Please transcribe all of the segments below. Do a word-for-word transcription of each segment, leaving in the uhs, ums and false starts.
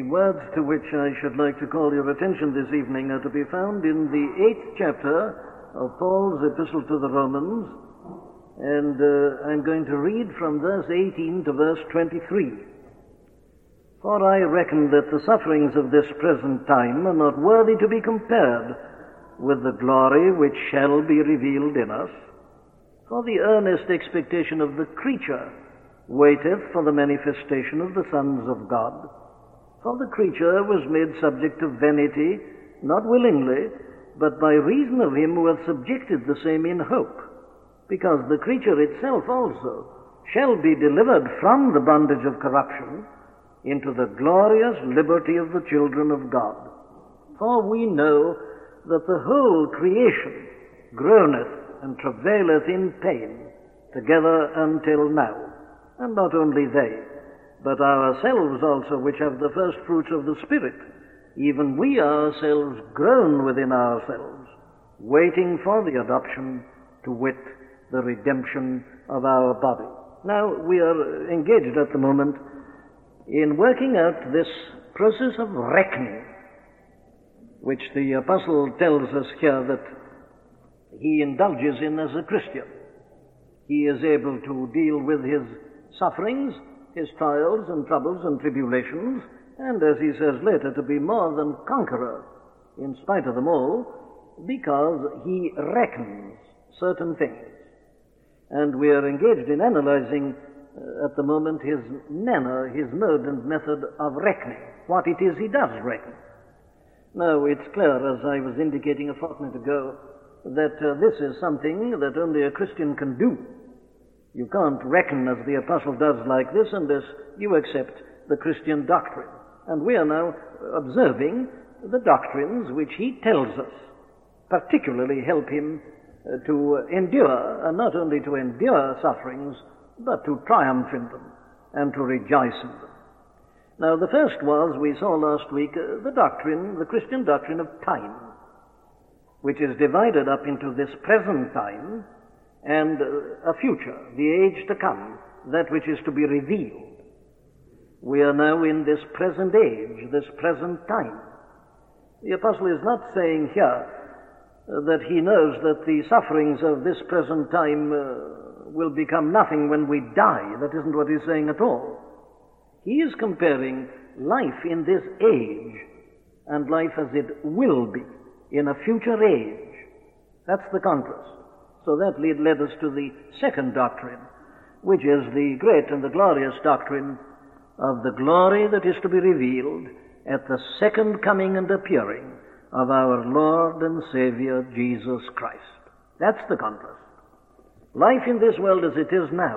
words to which I should like to call your attention this evening are to be found in the eighth chapter of Paul's Epistle to the Romans, and uh, I'm going to read from verse eighteen to verse twenty-three. For I reckon that the sufferings of this present time are not worthy to be compared with the glory which shall be revealed in us. For the earnest expectation of the creature waiteth for the manifestation of the sons of God. For the creature was made subject to vanity, not willingly, but by reason of him who hath subjected the same in hope, because the creature itself also shall be delivered from the bondage of corruption into the glorious liberty of the children of God. For we know that the whole creation groaneth and travaileth in pain together until now. And not only they, but ourselves also, which have the first fruits of the Spirit, even we ourselves groan within ourselves, waiting for the adoption, to wit, the redemption of our body. Now, we are engaged at the moment in working out this process of reckoning, which the apostle tells us here that he indulges in as a Christian. He is able to deal with his sufferings, his trials and troubles and tribulations, and as he says later, to be more than conqueror in spite of them all, because he reckons certain things. And we are engaged in analyzing uh, at the moment his manner, his mode and method of reckoning, what it is he does reckon. Now, it's clear, as I was indicating a fortnight ago, that uh, this is something that only a Christian can do. You can't reckon as the apostle does like this unless you accept the Christian doctrine. And we are now observing the doctrines which he tells us particularly help him uh, to endure, and not only to endure sufferings, but to triumph in them and to rejoice in them. Now, the first was, we saw last week, uh, the doctrine, the Christian doctrine of time, which is divided up into this present time and uh, a future, the age to come, that which is to be revealed. We are now in this present age, this present time. The apostle is not saying here uh, that he knows that the sufferings of this present time uh, will become nothing when we die. That isn't what he's saying at all. He is comparing life in this age and life as it will be in a future age. That's the contrast. So that led, led us to the second doctrine, which is the great and the glorious doctrine of the glory that is to be revealed at the second coming and appearing of our Lord and Savior Jesus Christ. That's the contrast. Life in this world as it is now,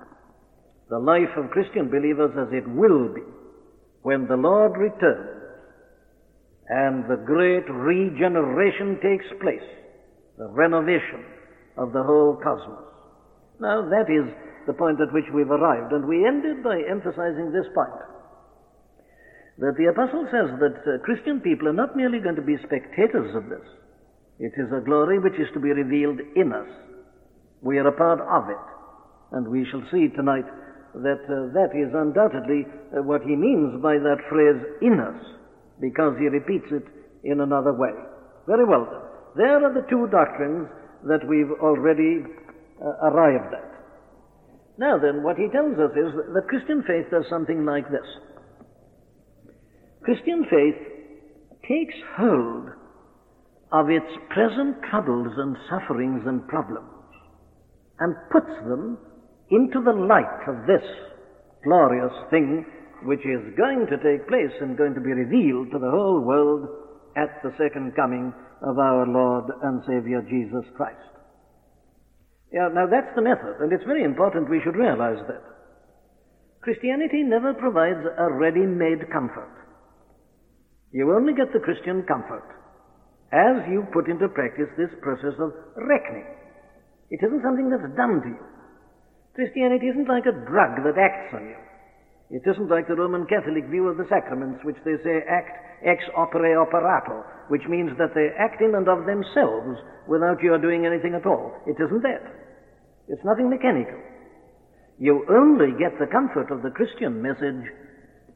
the life of Christian believers as it will be when the Lord returns and the great regeneration takes place, the renovation of the whole cosmos. Now, that is the point at which we've arrived, and we ended by emphasizing this point, that the apostle says that uh, Christian people are not merely going to be spectators of this. It is a glory which is to be revealed in us. We are a part of it, and we shall see tonight that uh, that is undoubtedly uh, what he means by that phrase, in us, because he repeats it in another way. Very well then. There are the two doctrines that we've already uh, arrived at. Now then, what he tells us is that, that Christian faith does something like this. Christian faith takes hold of its present troubles and sufferings and problems and puts them into the light of this glorious thing which is going to take place and going to be revealed to the whole world at the second coming of our Lord and Savior Jesus Christ. Yeah, now that's the method, and it's very important we should realize that. Christianity never provides a ready-made comfort. You only get the Christian comfort as you put into practice this process of reckoning. It isn't something that's done to you. Christianity isn't like a drug that acts on you. It isn't like the Roman Catholic view of the sacraments, which they say act ex opere operato, which means that they act in and of themselves without your doing anything at all. It isn't that. It's nothing mechanical. You only get the comfort of the Christian message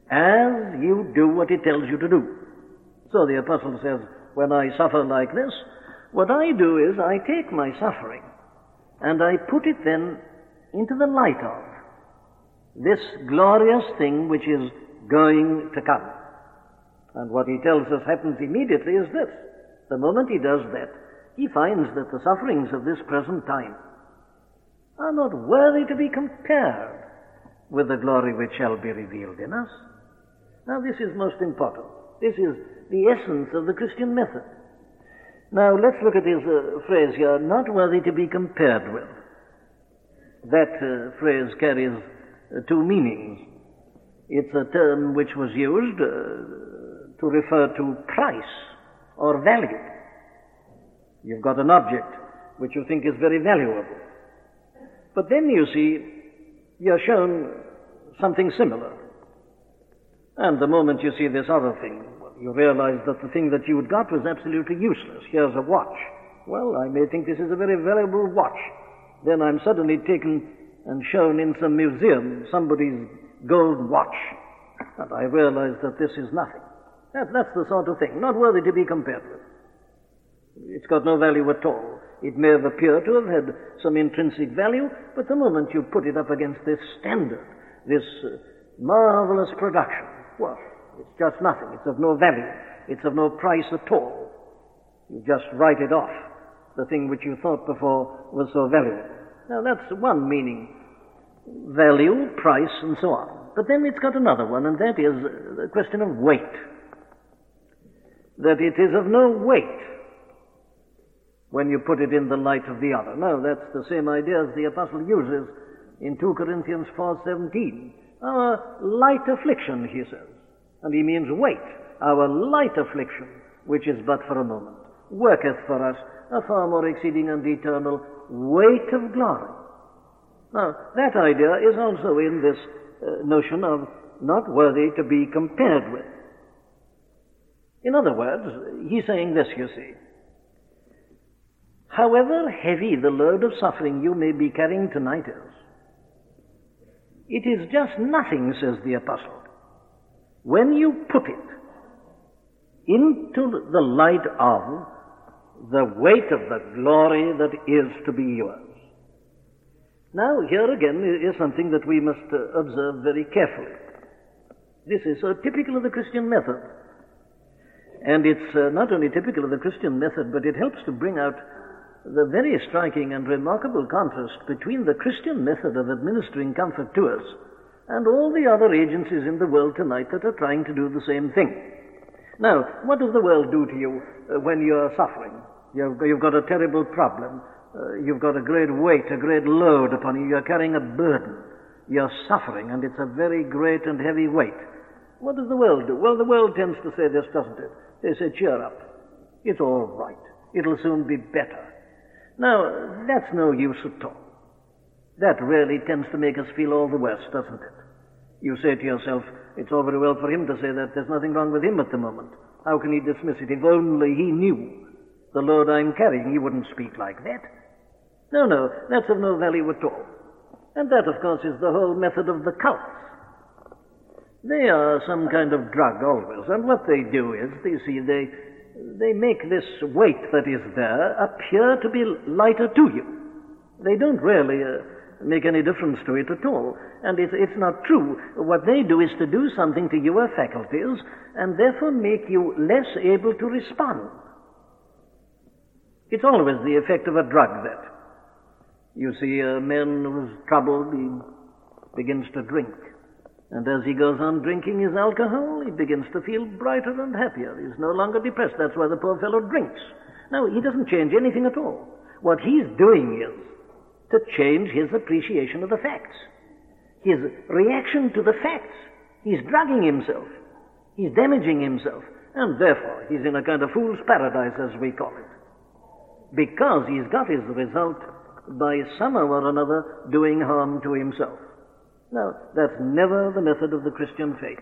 as you do what it tells you to do. So the apostle says, when I suffer like this, what I do is I take my suffering and I put it then into the light of this glorious thing which is going to come. And what he tells us happens immediately is this. The moment he does that, he finds that the sufferings of this present time are not worthy to be compared with the glory which shall be revealed in us. Now this is most important. This is the essence of the Christian method. Now let's look at his uh, phrase here, not worthy to be compared with. That uh, phrase carries uh, two meanings. It's a term which was used uh, to refer to price or value. You've got an object which you think is very valuable. But then you see, you're shown something similar. And the moment you see this other thing, you realize that the thing that you had got was absolutely useless. Here's a watch. Well, I may think this is a very valuable watch. Then I'm suddenly taken and shown in some museum somebody's gold watch. And I realize that this is nothing. That, that's the sort of thing, not worthy to be compared with. It's got no value at all. It may have appeared to have had some intrinsic value, but the moment you put it up against this standard, this uh, marvelous production, well, it's just nothing. It's of no value. It's of no price at all. You just write it off, the thing which you thought before was so valuable. Now that's one meaning. Value, price, and so on. But then it's got another one, and that is the question of weight. That it is of no weight when you put it in the light of the other. No, that's the same idea as the apostle uses in two Corinthians four seventeen. Our light affliction, he says. And he means weight. Our light affliction, which is but for a moment, worketh for us a far more exceeding and eternal weight of glory. Now, that idea is also in this uh, notion of not worthy to be compared with. In other words, he's saying this, you see. However heavy the load of suffering you may be carrying tonight is, it is just nothing, says the apostle, when you put it into the light of the weight of the glory that is to be yours. Now, here again is something that we must uh, observe very carefully. This is so typical of the Christian method. And it's uh, not only typical of the Christian method, but it helps to bring out the very striking and remarkable contrast between the Christian method of administering comfort to us and all the other agencies in the world tonight that are trying to do the same thing. Now, what does the world do to you uh, when you're suffering? You've, you've got a terrible problem. Uh, you've got a great weight, a great load upon you. You're carrying a burden. You're suffering, and it's a very great and heavy weight. What does the world do? Well, the world tends to say this, doesn't it? They say, cheer up. It's all right. It'll soon be better. Now, that's no use at all. That really tends to make us feel all the worse, doesn't it? You say to yourself, it's all very well for him to say that. There's nothing wrong with him at the moment. How can he dismiss it? If only he knew the load I'm carrying, he wouldn't speak like that. No, no, that's of no value at all. And that, of course, is the whole method of the cults. They are some kind of drug always, and what they do is, you see, they they make this weight that is there appear to be lighter to you. They don't really uh, make any difference to it at all, and it's, it's not true. What they do is to do something to your faculties, and therefore make you less able to respond. It's always the effect of a drug, that. You see, a man who's troubled, he begins to drink. And as he goes on drinking his alcohol, he begins to feel brighter and happier. He's no longer depressed. That's why the poor fellow drinks. Now, he doesn't change anything at all. What he's doing is to change his appreciation of the facts, his reaction to the facts. He's drugging himself. He's damaging himself. And therefore, he's in a kind of fool's paradise, as we call it. Because he's got his result by somehow or another doing harm to himself. Now, that's never the method of the Christian faith.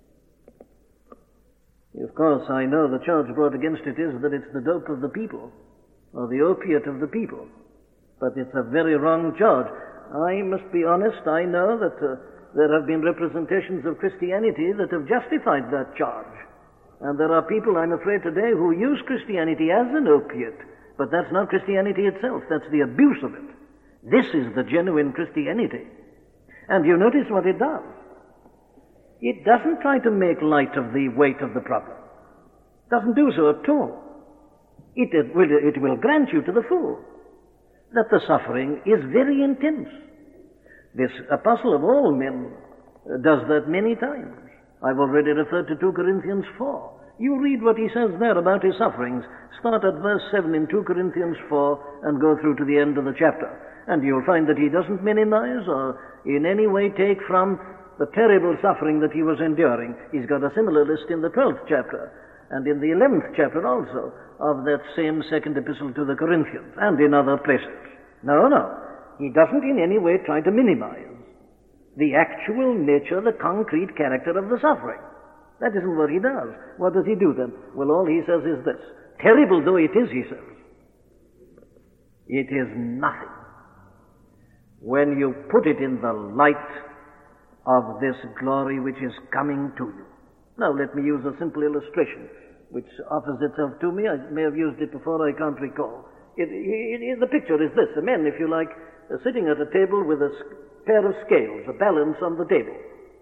Of course, I know the charge brought against it is that it's the dope of the people, or the opiate of the people. But it's a very wrong charge. I must be honest, I know that uh, there have been representations of Christianity that have justified that charge. And there are people, I'm afraid, today who use Christianity as an opiate, but that's not Christianity itself, that's the abuse of it. This is the genuine Christianity. And you notice what it does. It doesn't try to make light of the weight of the problem. It doesn't do so at all. It, it, will, it will grant you to the full that the suffering is very intense. This apostle of all men does that many times. I've already referred to two Corinthians four. You read what he says there about his sufferings. Start at verse seven in two Corinthians four and go through to the end of the chapter. And you'll find that he doesn't minimize or in any way take from the terrible suffering that he was enduring. He's got a similar list in the twelfth chapter and in the eleventh chapter also of that same second epistle to the Corinthians and in other places. No, no. He doesn't in any way try to minimize the actual nature, the concrete character of the suffering. That isn't what he does. What does he do then? Well, all he says is this. Terrible though it is, he says, it is nothing when you put it in the light of this glory which is coming to you. Now, let me use a simple illustration which offers itself to me. I may have used it before, I can't recall. It, it, it, the picture is this. A man, if you like, uh, sitting at a table with a pair of scales, a balance on the table.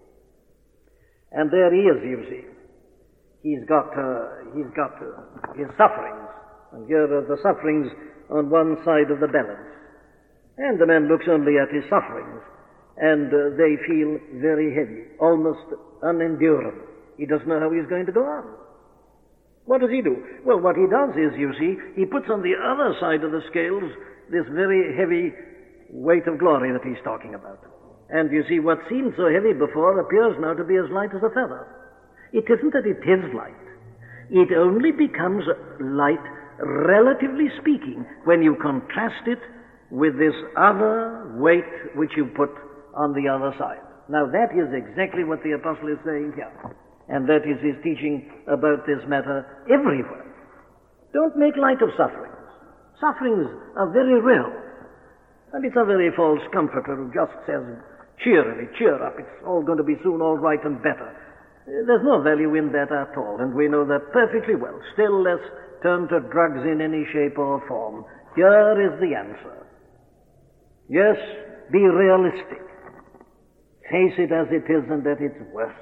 And there he is, you see. He's got, uh, he's got uh, his sufferings. And here are the sufferings on one side of the balance. And the man looks only at his sufferings. And uh, they feel very heavy, almost unendurable. He doesn't know how he's going to go on. What does he do? Well, what he does is, you see, he puts on the other side of the scales this very heavy weight of glory that he's talking about. And you see, what seemed so heavy before appears now to be as light as a feather. It isn't that it is light. It only becomes light, relatively speaking, when you contrast it with this other weight which you put on the other side. Now, that is exactly what the apostle is saying here. And that is his teaching about this matter everywhere. Don't make light of sufferings. Sufferings are very real. And it's a very false comforter who just says, cheerily, cheer up, it's all going to be soon all right and better. There's no value in that at all, and we know that perfectly well. Still less turn to drugs in any shape or form. Here is the answer. Yes, be realistic. Face it as it is and at its worst.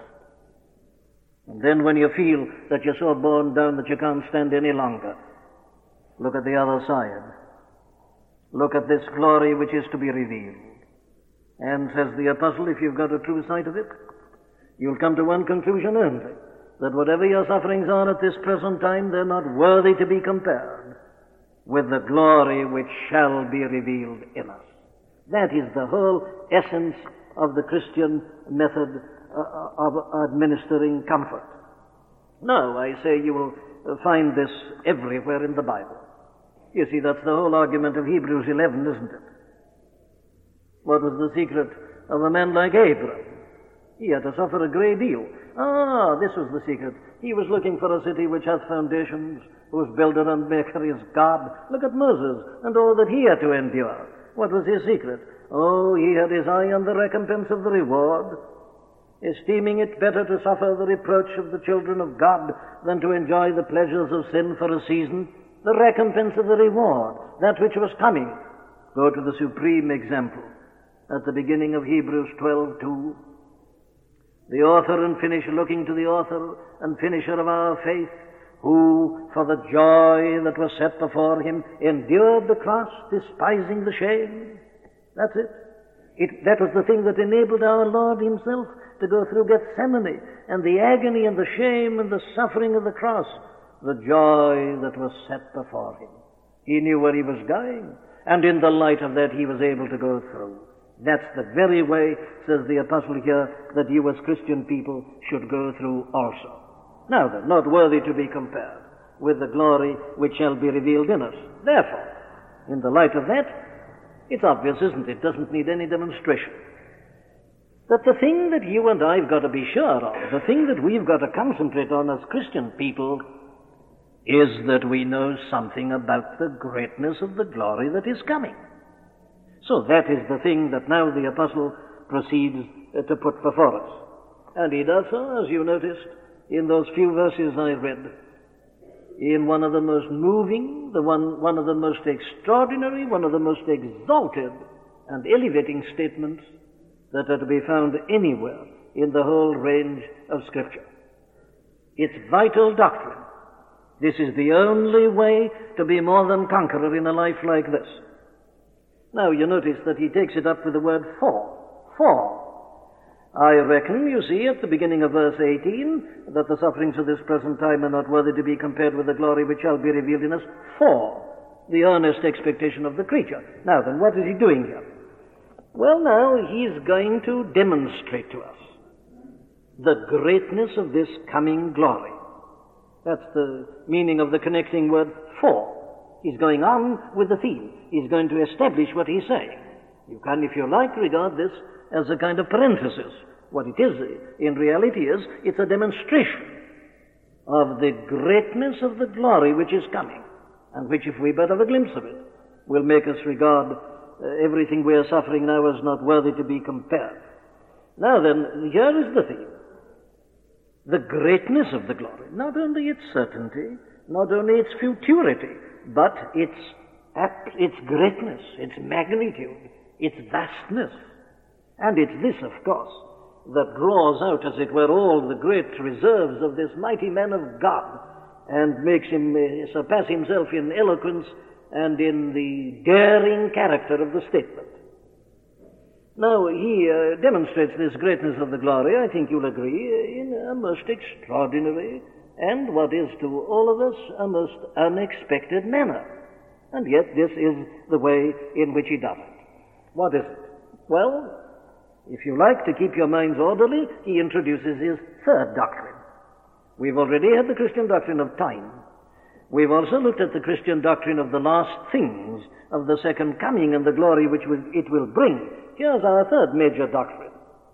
And then when you feel that you're so borne down that you can't stand any longer, look at the other side. Look at this glory which is to be revealed. And says the apostle, if you've got a true sight of it, you'll come to one conclusion only, that whatever your sufferings are at this present time, they're not worthy to be compared with the glory which shall be revealed in us. That is the whole essence of the Christian method uh, of administering comfort. No, I say you will find this everywhere in the Bible. You see, that's the whole argument of Hebrews eleven, isn't it? What was the secret of a man like Abraham? He had to suffer a great deal. Ah, this was the secret. He was looking for a city which hath foundations, whose builder and maker is God. Look at Moses and all that he had to endure. What was his secret? Oh, he had his eye on the recompense of the reward, esteeming it better to suffer the reproach of the children of God than to enjoy the pleasures of sin for a season. The recompense of the reward, that which was coming. Go to the supreme example at the beginning of Hebrews twelve two. The author and finisher, looking to the author and finisher of our faith, who, for the joy that was set before him, endured the cross, despising the shame. That's it. it. That was the thing that enabled our Lord himself to go through Gethsemane and the agony and the shame and the suffering of the cross. The joy that was set before him. He knew where he was going, and in the light of that he was able to go through. That's the very way, says the apostle here, that you as Christian people should go through also. Now then, not worthy to be compared with the glory which shall be revealed in us. Therefore, in the light of that, it's obvious, isn't it? It doesn't need any demonstration. That the thing that you and I've got to be sure of, the thing that we've got to concentrate on as Christian people, is that we know something about the greatness of the glory that is coming. So that is the thing that now the apostle proceeds uh, to put before us. And he does so, as you noticed, in those few verses I read, in one of the most moving, the one, one of the most extraordinary, one of the most exalted and elevating statements that are to be found anywhere in the whole range of Scripture. It's vital doctrine. This is the only way to be more than conqueror in a life like this. Now, you notice that he takes it up with the word for. For. I reckon, you see, at the beginning of verse eighteen, that the sufferings of this present time are not worthy to be compared with the glory which shall be revealed in us, for the earnest expectation of the creature. Now then, what is he doing here? Well, now, he's going to demonstrate to us the greatness of this coming glory. That's the meaning of the connecting word for. He's going on with the theme. He's going to establish what he's saying. You can, if you like, regard this as a kind of parenthesis. What it is, in reality, is it's a demonstration of the greatness of the glory which is coming, and which, if we but have a glimpse of it, will make us regard uh, everything we are suffering now as not worthy to be compared. Now then, here is the theme. The greatness of the glory, not only its certainty, not only its futurity, but its, its greatness, its magnitude, its vastness. And it's this, of course, that draws out, as it were, all the great reserves of this mighty man of God and makes him uh, surpass himself in eloquence and in the daring character of the statement. Now, he uh, demonstrates this greatness of the glory, I think you'll agree, in a most extraordinary and, what is to all of us, a most unexpected manner. And yet this is the way in which he does it. What is it? Well, if you like to keep your minds orderly, he introduces his third doctrine. We've already had the Christian doctrine of time. We've also looked at the Christian doctrine of the last things, of the second coming and the glory which it will bring. Here's our third major doctrine.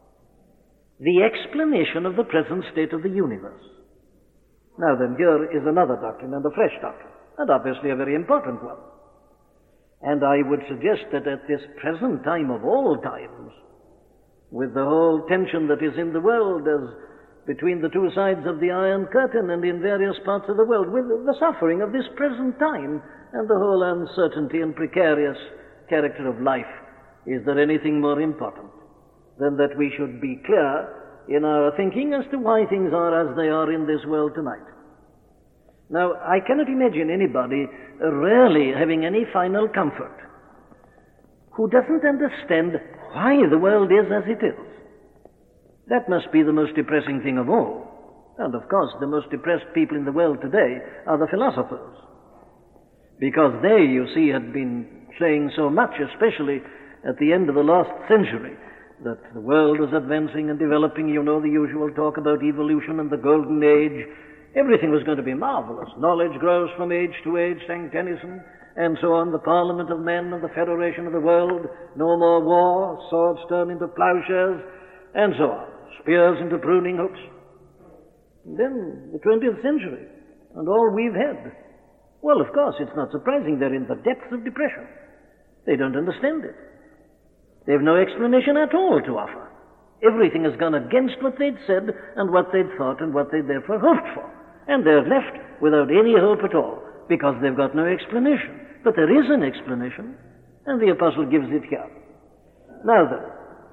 The explanation of the present state of the universe. Now then, here is another doctrine, and a fresh doctrine, and obviously a very important one. And I would suggest that at this present time of all times, with the whole tension that is in the world as between the two sides of the Iron Curtain and in various parts of the world, with the suffering of this present time and the whole uncertainty and precarious character of life, is there anything more important than that we should be clear in our thinking as to why things are as they are in this world tonight? Now, I cannot imagine anybody really having any final comfort who doesn't understand why the world is as it is. That must be the most depressing thing of all. And of course, the most depressed people in the world today are the philosophers. Because they, you see, had been saying so much, especially at the end of the last century, that the world was advancing and developing. You know the usual talk about evolution and the golden age. Everything was going to be marvelous. Knowledge grows from age to age, sang Tennyson, and so on. The Parliament of Men and the Federation of the World. No more war, swords turn into plowshares, and so on. Spears into pruning hooks. And then the twentieth century, and all we've had. Well, of course, it's not surprising they're in the depths of depression. They don't understand it. They've no explanation at all to offer. Everything has gone against what they'd said and what they'd thought and what they'd therefore hoped for. And they're left without any hope at all because they've got no explanation. But there is an explanation, and the apostle gives it here. Now then,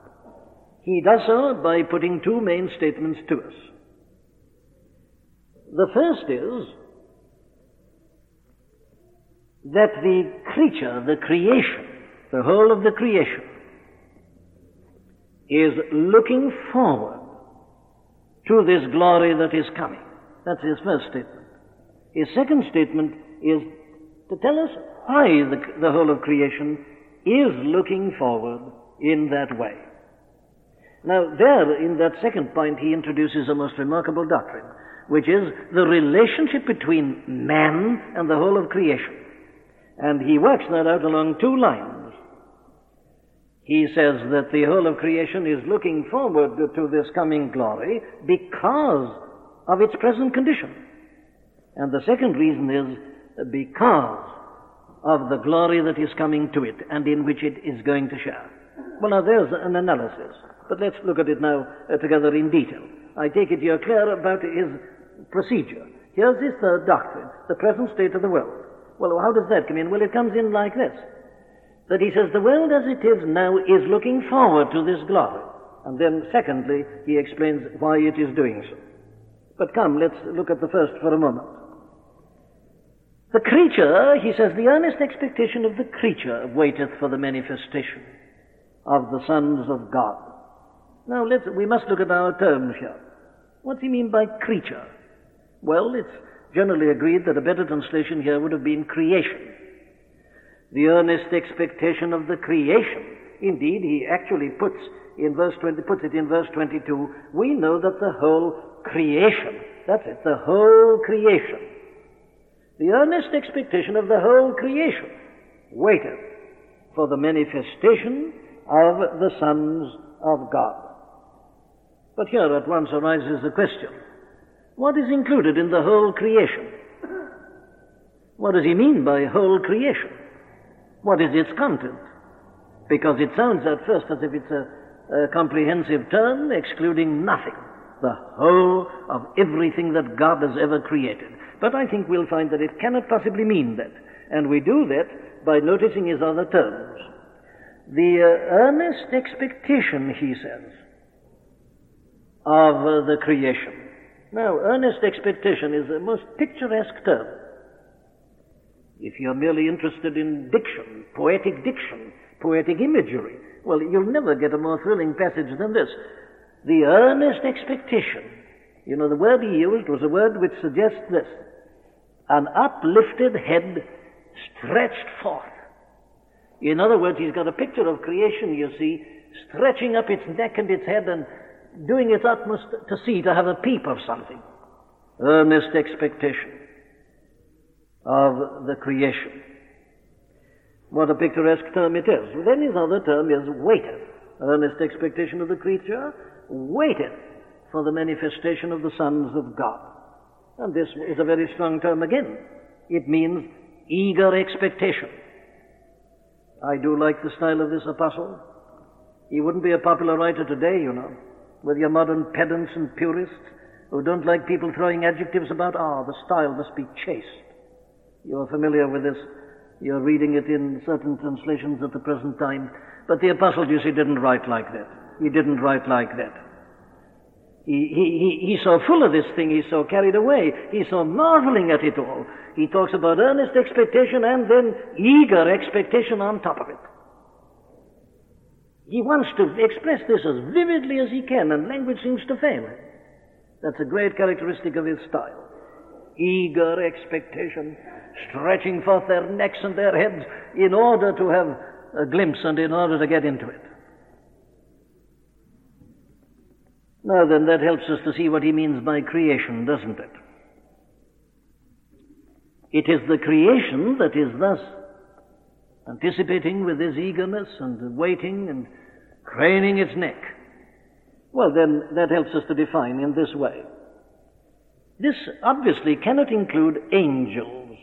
he does so by putting two main statements to us. The first is that the creature, the creation, the whole of the creation, is looking forward to this glory that is coming. That's his first statement. His second statement is to tell us why the, the whole of creation is looking forward in that way. Now, there, in that second point, he introduces a most remarkable doctrine, which is the relationship between man and the whole of creation. And he works that out along two lines. He says that the whole of creation is looking forward to this coming glory because of its present condition. And the second reason is because of the glory that is coming to it and in which it is going to share. Well, now there's an analysis. but let's look at it now uh, together in detail. I take it you're clear about his procedure. Here's his third doctrine, the present state of the world. Well, how does that come in? Well, it comes in like this, that he says the world as it is now is looking forward to this glory. And then, secondly, he explains why it is doing so. But come, let's look at the first for a moment. The creature, he says, the earnest expectation of the creature waiteth for the manifestation of the sons of God. Now, let's, we must look at our terms here. What does he mean by creature? Well, it's generally agreed that a better translation here would have been creation. The earnest expectation of the creation. Indeed, he actually puts in verse twenty, puts it in verse twenty-two, we know that the whole creation, that's it, the whole creation, the earnest expectation of the whole creation waiteth for the manifestation of the sons of God. But here at once arises the question, what is included in the whole creation? What does he mean by whole creation? What is its content? Because it sounds at first as if it's a, a comprehensive term excluding nothing, the whole of everything that God has ever created. But I think we'll find that it cannot possibly mean that. And we do that by noticing his other terms. The uh, earnest expectation, he says, of uh, the creation. Now, earnest expectation is a most picturesque term. If you're merely interested in diction, poetic diction, poetic imagery, well, you'll never get a more thrilling passage than this. The earnest expectation. You know, the word he used was a word which suggests this. An uplifted head stretched forth. In other words, he's got a picture of creation, you see, stretching up its neck and its head and doing its utmost to see, to have a peep of something. Earnest expectation of the creation. What a picturesque term it is. Then his other term is waiteth. Earnest expectation of the creature waiteth for the manifestation of the sons of God. And this is a very strong term again. It means eager expectation. I do like the style of this apostle. He wouldn't be a popular writer today, you know, with your modern pedants and purists who don't like people throwing adjectives about, ah, the style must be chaste. You're familiar with this. You're reading it in certain translations at the present time. But the apostle, you see, didn't write like that. He didn't write like that. He, he, he, he's so full of this thing, he's so carried away, he's so marveling at it all. He talks about earnest expectation and then eager expectation on top of it. He wants to express this as vividly as he can, and language seems to fail him. That's a great characteristic of his style. Eager expectation, stretching forth their necks and their heads in order to have a glimpse and in order to get into it. Now then, that helps us to see what he means by creation, doesn't it? It is the creation that is thus anticipating with his eagerness and waiting and craning its neck. Well, then, that helps us to define in this way. This obviously cannot include angels.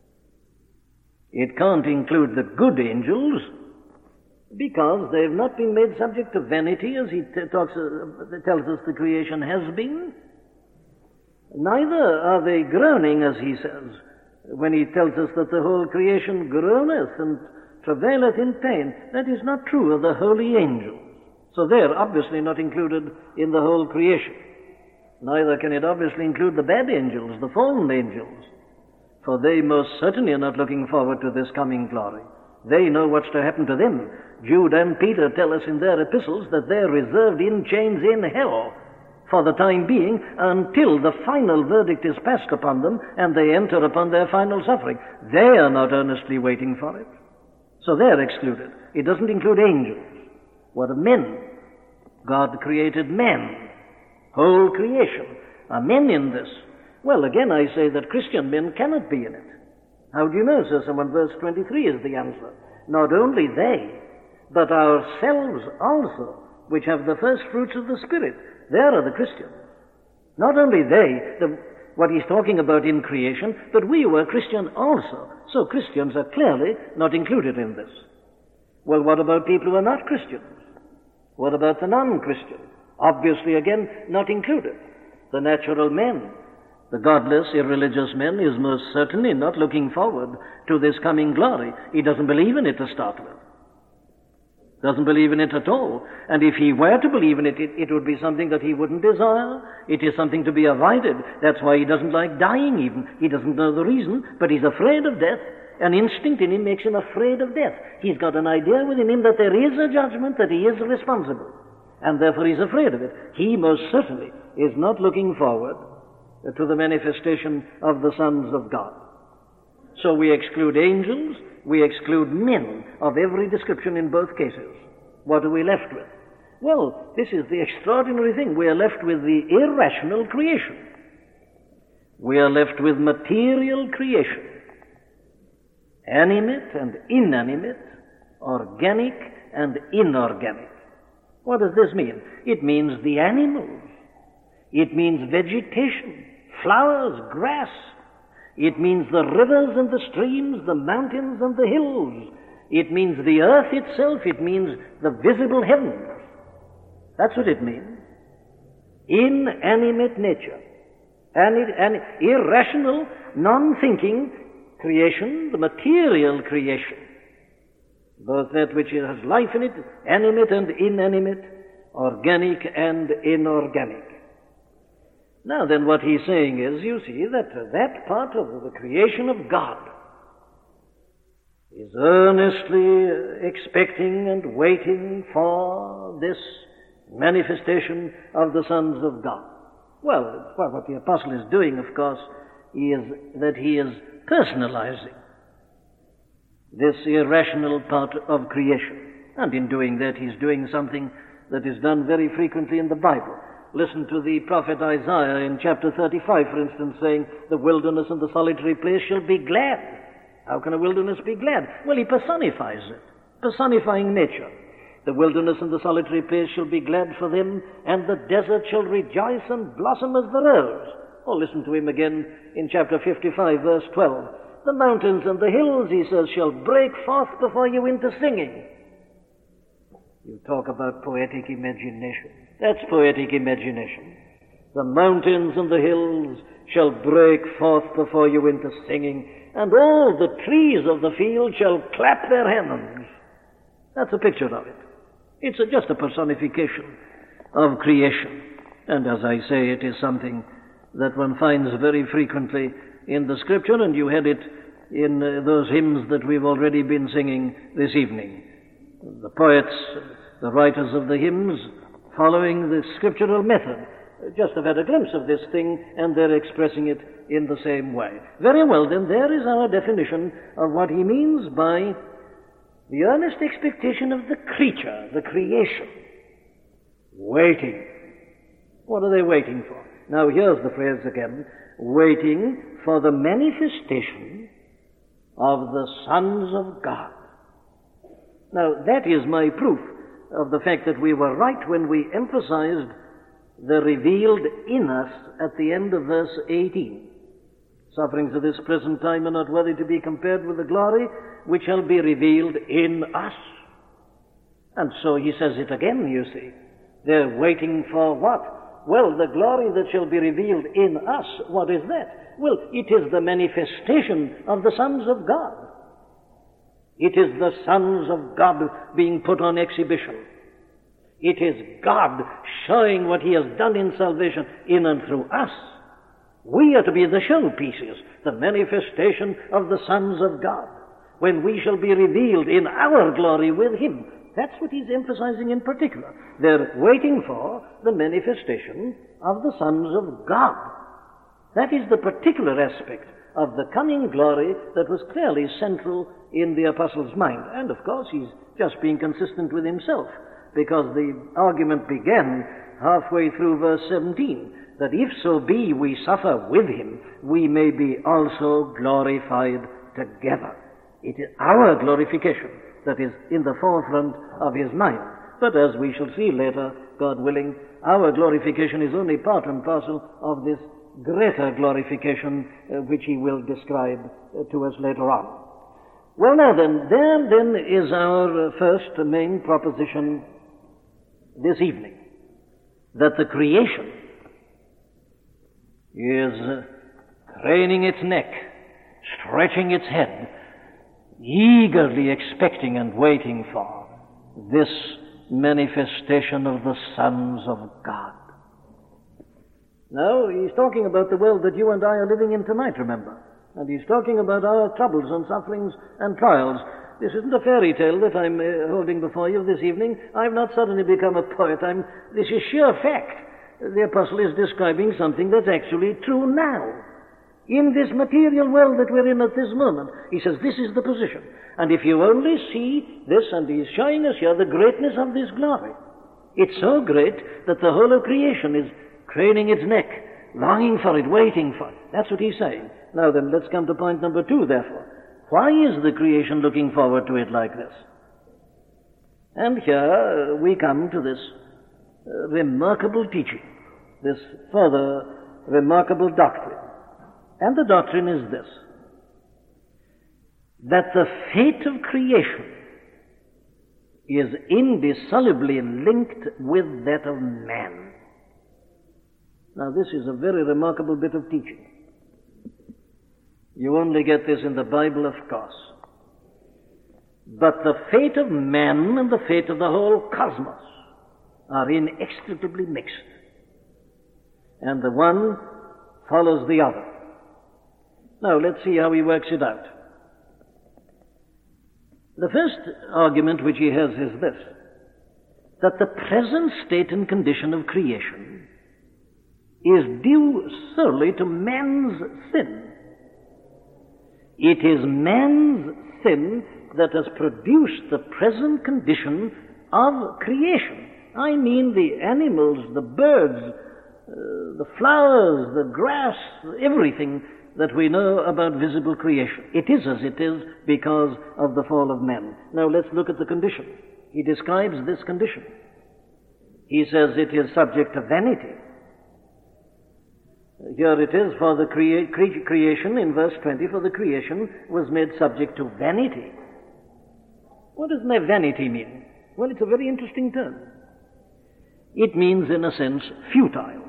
It can't include the good angels, because they've not been made subject to vanity, as he t- talks, uh, tells us the creation has been. Neither are they groaning, as he says, when he tells us that the whole creation groaneth and travaileth in pain. That is not true of the holy angels. So they're obviously not included in the whole creation. Neither can it obviously include the bad angels, the fallen angels, for they most certainly are not looking forward to this coming glory. They know what's to happen to them. Jude and Peter tell us in their epistles that they're reserved in chains in hell for the time being until the final verdict is passed upon them and they enter upon their final suffering. They are not earnestly waiting for it. So they're excluded. It doesn't include angels. What of men? God created men. Whole creation. Are men in this? Well, again, I say that Christian men cannot be in it. How do you know, says someone? Verse twenty-three is the answer. Not only they, but ourselves also, which have the first fruits of the Spirit. There are the Christians. Not only they, the, what he's talking about in creation, but we were Christian also. So Christians are clearly not included in this. Well, what about people who are not Christians? What about the non-Christian? Obviously, again, not included. The natural man, the godless, irreligious man, is most certainly not looking forward to this coming glory. He doesn't believe in it to start with. Doesn't believe in it at all. And if he were to believe in it, it, it would be something that he wouldn't desire. It is something to be avoided. That's why he doesn't like dying even. He doesn't know the reason, but he's afraid of death. An instinct in him makes him afraid of death. He's got an idea within him that there is a judgment, that he is responsible, and therefore he's afraid of it. He most certainly is not looking forward to the manifestation of the sons of God. So we exclude angels, we exclude men of every description in both cases. What are we left with? Well, this is the extraordinary thing. We are left with the irrational creation. We are left with material creation. Animate and inanimate, organic and inorganic. What does this mean? It means the animals. It means vegetation, flowers, grass. It means the rivers and the streams, the mountains and the hills. It means the earth itself. It means the visible heavens. That's what it means. Inanimate nature. And, it, and irrational, non-thinking creation, the material creation. Both that which has life in it, animate and inanimate, organic and inorganic. Now then, what he's saying is, you see, that that part of the creation of God is earnestly expecting and waiting for this manifestation of the sons of God. Well, what the apostle is doing, of course, is that he is personalizing this irrational part of creation. And in doing that, he's doing something that is done very frequently in the Bible. Listen to the prophet Isaiah in chapter thirty-five, for instance, saying, the wilderness and the solitary place shall be glad. How can a wilderness be glad? Well, he personifies it, personifying nature. The wilderness and the solitary place shall be glad for them, and the desert shall rejoice and blossom as the rose. Oh, listen to him again in chapter fifty-five, verse twelve. The mountains and the hills, he says, shall break forth before you into singing. You talk about poetic imagination. That's poetic imagination. The mountains and the hills shall break forth before you into singing, and all the trees of the field shall clap their hands. That's a picture of it. It's a, just a personification of creation. And as I say, it is something that one finds very frequently in the Scripture, and you had it in uh, those hymns that we've already been singing this evening. The poets, the writers of the hymns, following the scriptural method, just have had a glimpse of this thing, and they're expressing it in the same way. Very well, then, there is our definition of what he means by the earnest expectation of the creature, the creation. Waiting. What are they waiting for? Now, here's the phrase again. Waiting for the manifestation of the sons of God. Now, that is my proof of the fact that we were right when we emphasized the revealed in us at the end of verse eighteen. Sufferings of this present time are not worthy to be compared with the glory which shall be revealed in us. And so he says it again, you see. They're waiting for what? Well, the glory that shall be revealed in us. What is that? Well, it is the manifestation of the sons of God. It is the sons of God being put on exhibition. It is God showing what he has done in salvation in and through us. We are to be the showpieces, the manifestation of the sons of God, when we shall be revealed in our glory with him. That's what he's emphasizing in particular. They're waiting for the manifestation of the sons of God. That is the particular aspect of the coming glory that was clearly central in the apostle's mind. And of course, he's just being consistent with himself, because the argument began halfway through verse seventeen, that if so be we suffer with him, we may be also glorified together. It is our glorification that is in the forefront of his mind. But as we shall see later, God willing, our glorification is only part and parcel of this greater glorification uh, which he will describe uh, to us later on. Well, now then, there then is our uh, first main proposition this evening that the creation is uh, craning its neck, stretching its head, eagerly expecting and waiting for this manifestation of the sons of God. Now, he's talking about the world that you and I are living in tonight, remember. And he's talking about our troubles and sufferings and trials. This isn't a fairy tale that I'm uh, holding before you this evening. I've not suddenly become a poet. I'm, this is sheer fact. The apostle is describing something that's actually true now. In this material world that we're in at this moment, he says this is the position. And if you only see this, and he's showing us here the greatness of this glory. It's so great that the whole of creation is craning its neck, longing for it, waiting for it. That's what he's saying. Now then, let's come to point number two, therefore. Why is the creation looking forward to it like this? And here we come to this uh, remarkable teaching, this further remarkable doctrine. And the doctrine is this, that the fate of creation is indissolubly linked with that of man. Now this is a very remarkable bit of teaching. You only get this in the Bible, of course. But the fate of man and the fate of the whole cosmos are inextricably mixed. And the one follows the other. Now, let's see how he works it out. The first argument which he has is this, that the present state and condition of creation is due solely to man's sin. It is man's sin that has produced the present condition of creation. I mean the animals, the birds, uh, the flowers, the grass, everything that we know about visible creation. It is as it is because of the fall of man. Now let's look at the condition. He describes this condition. He says it is subject to vanity. Here it is, for the crea- cre- creation, in verse twenty, for the creation was made subject to vanity. What does my vanity mean? Well, it's a very interesting term. It means, in a sense, futile.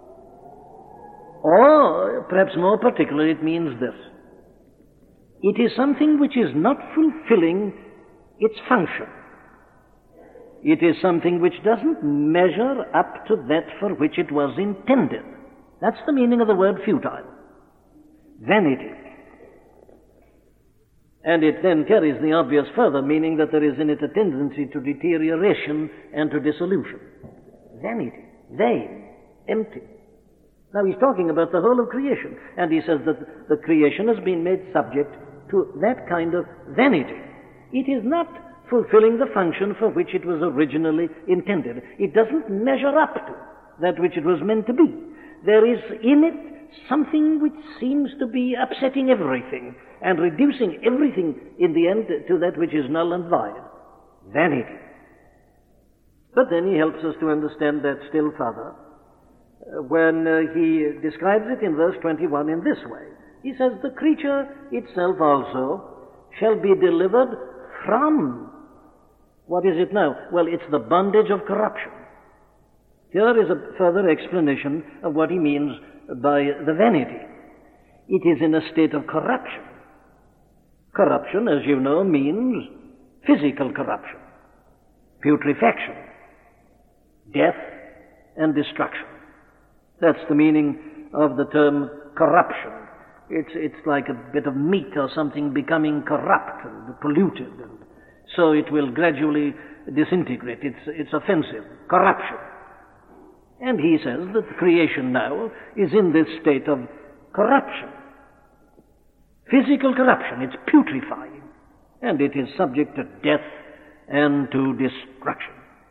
Or, perhaps more particularly, it means this. It is something which is not fulfilling its function. It is something which doesn't measure up to that for which it was intended. That's the meaning of the word futile. Vanity. And it then carries the obvious further meaning that there is in it a tendency to deterioration and to dissolution. Vanity, vain, empty. Now he's talking about the whole of creation, and he says that the creation has been made subject to that kind of vanity. It is not fulfilling the function for which it was originally intended. It doesn't measure up to that which it was meant to be. There is in it something which seems to be upsetting everything and reducing everything in the end to that which is null and void. Vanity. But then he helps us to understand that still further when uh, he describes it in verse twenty-one in this way. He says, the creature itself also shall be delivered from. What is it now? Well, it's the bondage of corruption. Here is a further explanation of what he means by the vanity. It is in a state of corruption. Corruption, as you know, means physical corruption, putrefaction, death, and destruction. That's the meaning of the term corruption. It's, it's like a bit of meat or something becoming corrupt and polluted, and so it will gradually disintegrate. It's, it's offensive, corruption. And he says that creation now is in this state of corruption. Physical corruption, it's putrefying, and it is subject to death and to destruction.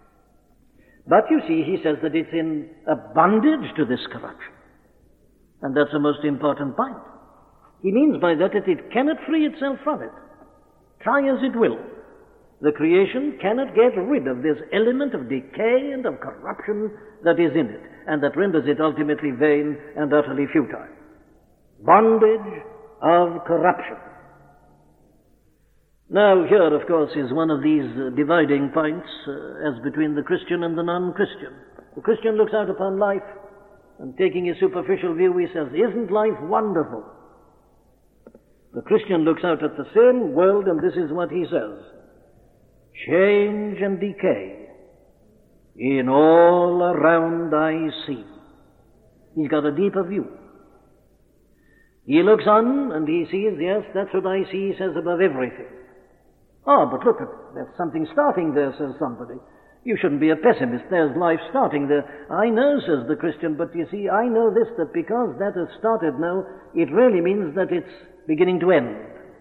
But you see, he says that it's in a bondage to this corruption. And that's the most important point. He means by that that it cannot free itself from it. Try as it will. The creation cannot get rid of this element of decay and of corruption that is in it, and that renders it ultimately vain and utterly futile. Bondage of corruption. Now, here, of course, is one of these uh, dividing points uh, as between the Christian and the non-Christian. The Christian looks out upon life, and taking a superficial view, he says, "Isn't life wonderful?" The Christian looks out at the same world, and this is what he says: "Change and decay in all around I see." He's got a deeper view. He looks on and he sees, yes, that's what I see, he says, above everything. "Oh, but look, there's something starting there," says somebody. "You shouldn't be a pessimist. There's life starting there." "I know," says the Christian, "but you see, I know this, that because that has started now, it really means that it's beginning to end.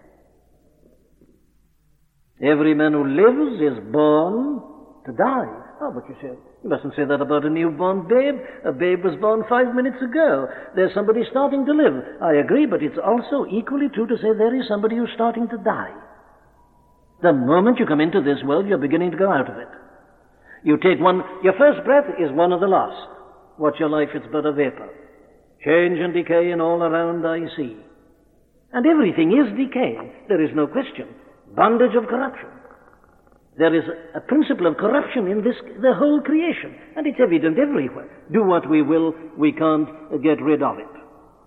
Every man who lives is born to die." "Oh, but you say, you mustn't say that about a newborn babe. A babe was born five minutes ago. There's somebody starting to live." I agree, but it's also equally true to say there is somebody who's starting to die. The moment you come into this world, you're beginning to go out of it. You take one, your first breath is one of the last. What's your life? It's but a vapor. Change and decay in all around I see. And everything is decaying. There is no question. Bondage of corruption. There is a principle of corruption in this, the whole creation, and it's evident everywhere. Do what we will, we can't get rid of it.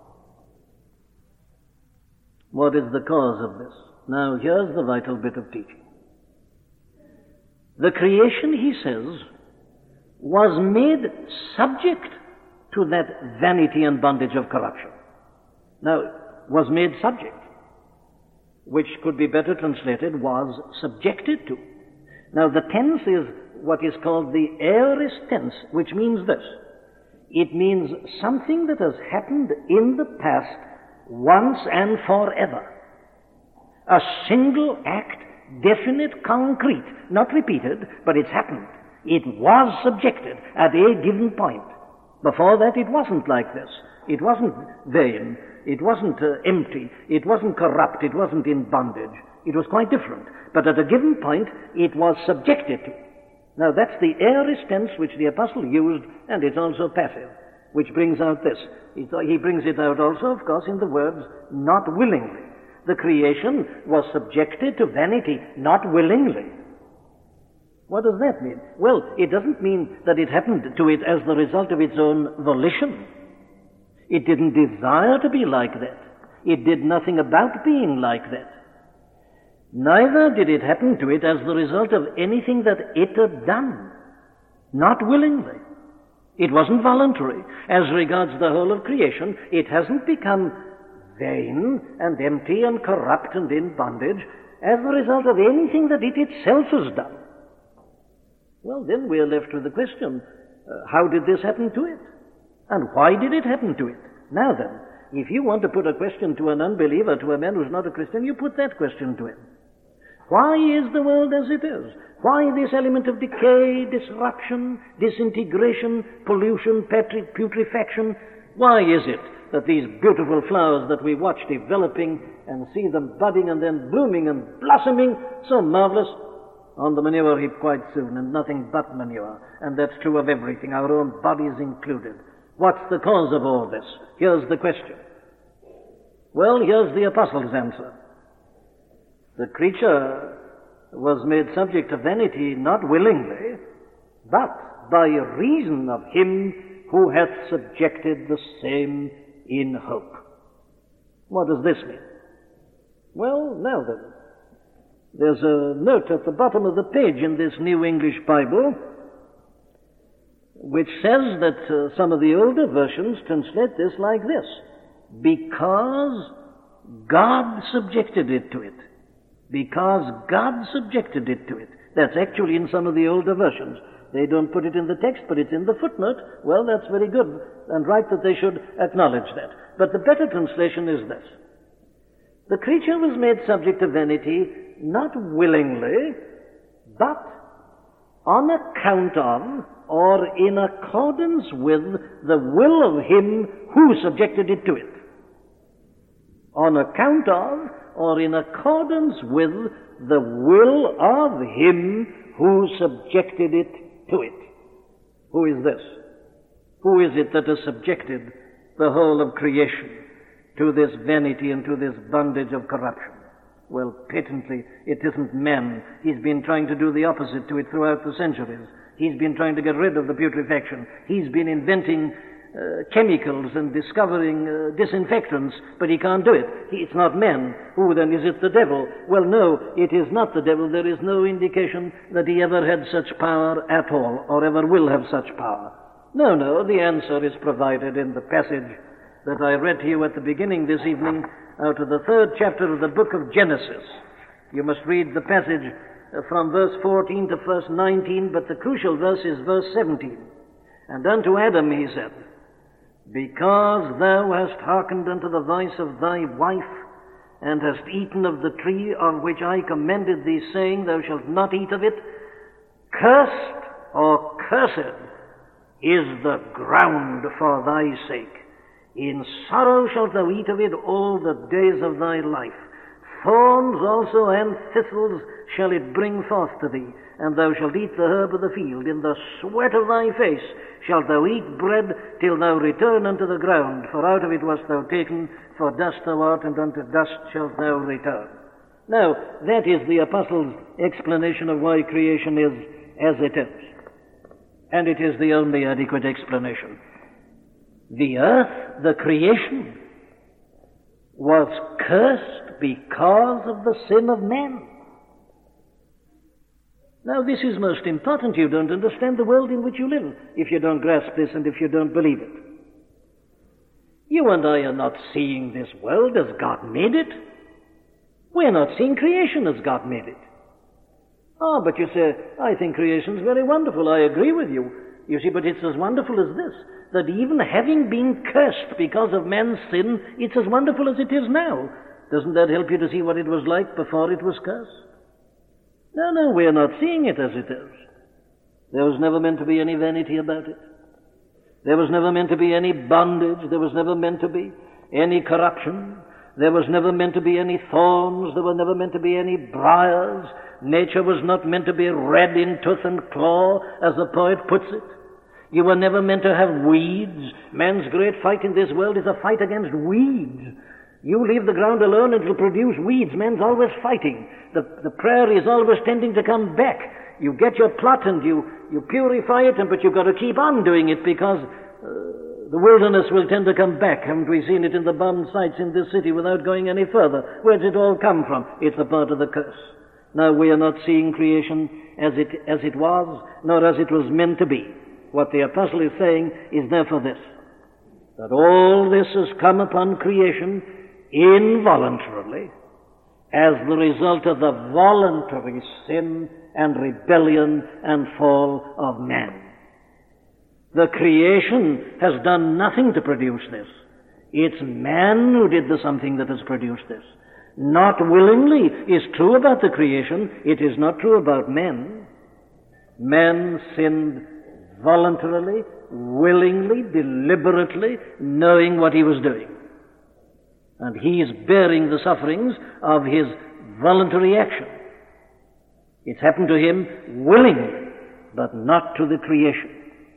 What is the cause of this? Now, here's the vital bit of teaching. The creation, he says, was made subject to that vanity and bondage of corruption. Now, was made subject, which could be better translated, was subjected to. Now, the tense is what is called the aorist tense, which means this. It means something that has happened in the past once and forever. A single act, definite, concrete, not repeated, but it's happened. It was subjected at a given point. Before that, it wasn't like this. It wasn't vain. It wasn't uh, empty. It wasn't corrupt. It wasn't in bondage. It was quite different. But at a given point, it was subjected to. Now, that's the aorist tense which the apostle used, and it's also passive, which brings out this. He brings it out also, of course, in the words, "not willingly." The creation was subjected to vanity, not willingly. What does that mean? Well, it doesn't mean that it happened to it as the result of its own volition. It didn't desire to be like that. It did nothing about being like that. Neither did it happen to it as the result of anything that it had done, not willingly. It wasn't voluntary. As regards the whole of creation, it hasn't become vain and empty and corrupt and in bondage as the result of anything that it itself has done. Well, then we are left with the question, uh, how did this happen to it? And why did it happen to it? Now then, if you want to put a question to an unbeliever, to a man who's not a Christian, you put that question to him. Why is the world as it is? Why this element of decay, disruption, disintegration, pollution, petri- putrefaction? Why is it that these beautiful flowers that we watch developing and see them budding and then blooming and blossoming, so marvelous, on the manure heap quite soon, and nothing but manure? And that's true of everything, our own bodies included. What's the cause of all this? Here's the question. Well, here's the apostle's answer. The creature was made subject to vanity not willingly, but by reason of him who hath subjected the same in hope. What does this mean? Well, now then, there's a note at the bottom of the page in this New English Bible which says that uh, some of the older versions translate this like this: because God subjected it to it. Because God subjected it to it. That's actually in some of the older versions. They don't put it in the text, but it's in the footnote. Well, that's very good and right that they should acknowledge that. But the better translation is this: the creature was made subject to vanity not willingly, but on account of or in accordance with the will of him who subjected it to it. On account of or in accordance with the will of him who subjected it to it. Who is this? Who is it that has subjected the whole of creation to this vanity and to this bondage of corruption? Well, patently, it isn't men. He's been trying to do the opposite to it throughout the centuries. He's been trying to get rid of the putrefaction. He's been inventing uh, chemicals and discovering uh, disinfectants, but he can't do it. He, it's not men. Who then? Is it the devil? Well, no, it is not the devil. There is no indication that he ever had such power at all, or ever will have such power. No, no, the answer is provided in the passage that I read to you at the beginning this evening out of the third chapter of the book of Genesis. You must read the passage from verse fourteen to verse nineteen, but the crucial verse is verse seventeen. And unto Adam he said, Because thou hast hearkened unto the voice of thy wife, and hast eaten of the tree on which I commanded thee, saying, Thou shalt not eat of it, cursed or cursed is the ground for thy sake. In sorrow shalt thou eat of it all the days of thy life. Thorns also and thistles shall it bring forth to thee, and thou shalt eat the herb of the field. In the sweat of thy face shalt thou eat bread till thou return unto the ground, for out of it wast thou taken, for dust thou art, and unto dust shalt thou return. Now, that is the apostle's explanation of why creation is as it is. And it is the only adequate explanation. The earth, the creation, was cursed because of the sin of man. Now, this is most important. You don't understand the world in which you live if you don't grasp this and if you don't believe it. You and I are not seeing this world as God made it. We're not seeing creation as God made it. Ah, but you say, I think creation's very wonderful. I agree with you. You see, but it's as wonderful as this, that even having been cursed because of man's sin, it's as wonderful as it is now. Doesn't that help you to see what it was like before it was cursed? No, no, we're not seeing it as it is. There was never meant to be any vanity about it. There was never meant to be any bondage. There was never meant to be any corruption. There was never meant to be any thorns. There were never meant to be any briars. Nature was not meant to be red in tooth and claw, as the poet puts it. You were never meant to have weeds. Man's great fight in this world is a fight against weeds. You leave the ground alone and it'll produce weeds. Man's always fighting. The, the prayer is always tending to come back. You get your plot and you, you purify it, and but you've got to keep on doing it because uh, the wilderness will tend to come back. Haven't we seen it in the bombed sites in this city without going any further? Where did it all come from? It's a part of the curse. Now, we are not seeing creation as it, as it was, nor as it was meant to be. What the apostle is saying is therefore this, that all this has come upon creation involuntarily as the result of the voluntary sin and rebellion and fall of man. The creation has done nothing to produce this. It's man who did the something that has produced this. Not willingly is true about the creation. It is not true about men. Man sinned voluntarily, willingly, deliberately, knowing what he was doing. And he is bearing the sufferings of his voluntary action. It's happened to him willingly, but not to the creation.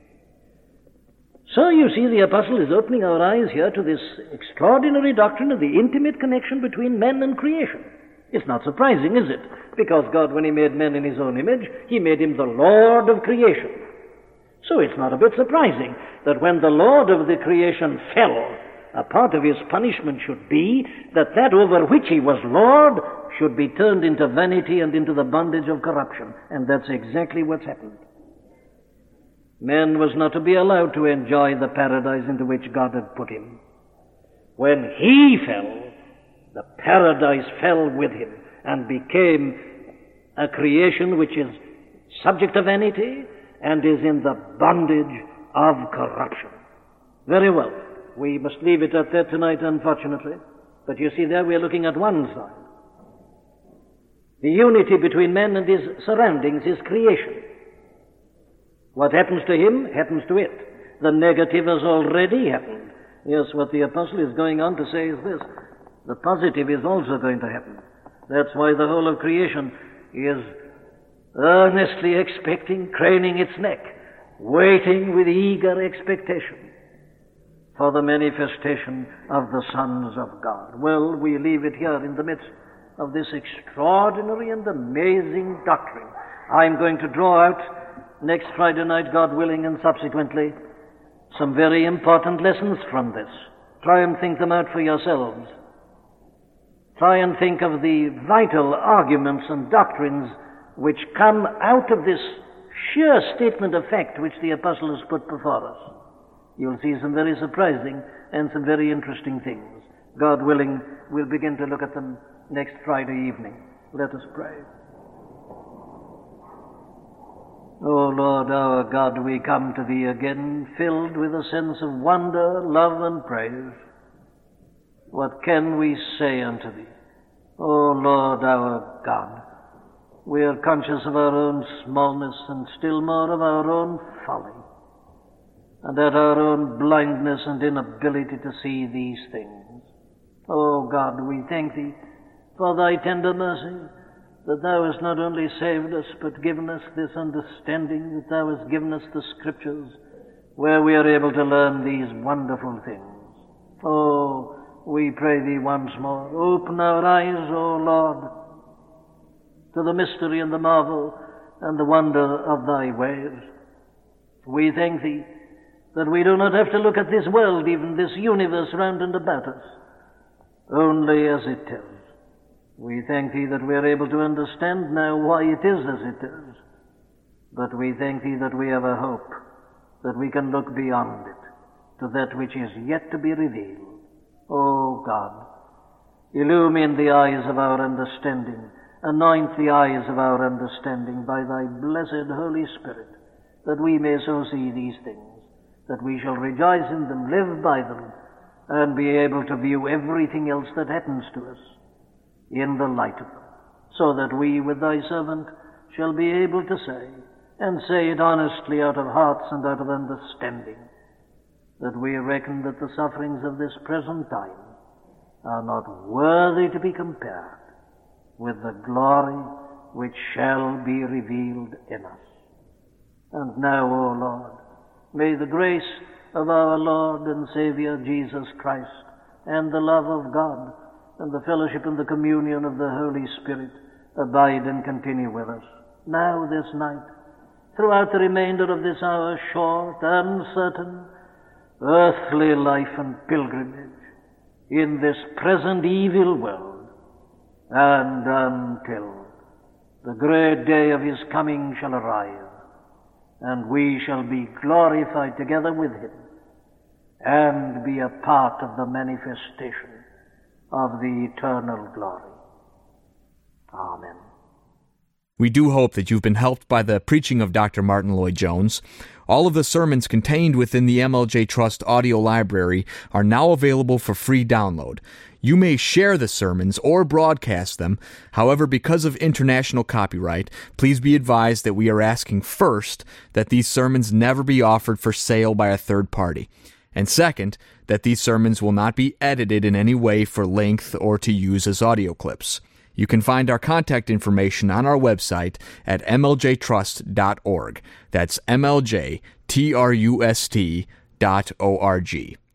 So you see, the apostle is opening our eyes here to this extraordinary doctrine of the intimate connection between man and creation. It's not surprising, is it? Because God, when he made man in his own image, he made him the Lord of creation. So it's not a bit surprising that when the Lord of the creation fell, a part of his punishment should be that that over which he was Lord should be turned into vanity and into the bondage of corruption. And that's exactly what's happened. Man was not to be allowed to enjoy the paradise into which God had put him. When he fell, the paradise fell with him and became a creation which is subject to vanity and is in the bondage of corruption. Very well. We must leave it at that tonight, unfortunately. But you see, there we're looking at one side. The unity between man and his surroundings is creation. What happens to him, happens to it. The negative has already happened. Yes, what the apostle is going on to say is this. The positive is also going to happen. That's why the whole of creation is earnestly expecting, craning its neck, waiting with eager expectation for the manifestation of the sons of God. Well, we leave it here in the midst of this extraordinary and amazing doctrine. I'm going to draw out next Friday night, God willing, and subsequently, some very important lessons from this. Try and think them out for yourselves. Try and think of the vital arguments and doctrines which come out of this sheer statement of fact which the apostle has put before us. You'll see some very surprising and some very interesting things. God willing, we'll begin to look at them next Friday evening. Let us pray. O Lord our God, we come to Thee again, filled with a sense of wonder, love, and praise. What can we say unto Thee? O Lord our God, we are conscious of our own smallness and still more of our own folly, and at our own blindness and inability to see these things. O God, we thank Thee for Thy tender mercy, that Thou hast not only saved us, but given us this understanding, that Thou hast given us the Scriptures, where we are able to learn these wonderful things. Oh, we pray Thee once more, open our eyes, O Lord, to the mystery and the marvel and the wonder of Thy ways. We thank Thee that we do not have to look at this world, even this universe round and about us, only as it is. We thank Thee that we are able to understand now why it is as it is. But we thank Thee that we have a hope, that we can look beyond it, to that which is yet to be revealed. O God, illumine the eyes of our understanding, anoint the eyes of our understanding by Thy blessed Holy Spirit, that we may so see these things, that we shall rejoice in them, live by them, and be able to view everything else that happens to us in the light of them, so that we with Thy servant shall be able to say, and say it honestly out of hearts and out of understanding, that we reckon that the sufferings of this present time are not worthy to be compared with the glory which shall be revealed in us. And now, O Lord, may the grace of our Lord and Savior Jesus Christ, and the love of God, and the fellowship and the communion of the Holy Spirit abide and continue with us, now this night, throughout the remainder of this our short, uncertain, earthly life and pilgrimage in this present evil world, and until the great day of His coming shall arrive, and we shall be glorified together with Him, and be a part of the manifestation of the eternal glory. Amen. We do hope that you've been helped by the preaching of Doctor Martyn Lloyd-Jones. All of the sermons contained within the M L J Trust audio library are now available for free download. You may share the sermons or broadcast them. However, because of international copyright, please be advised that we are asking first that these sermons never be offered for sale by a third party. And second, that these sermons will not be edited in any way for length or to use as audio clips. You can find our contact information on our website at m l j trust dot org. That's M L J T R U S T dot O R G.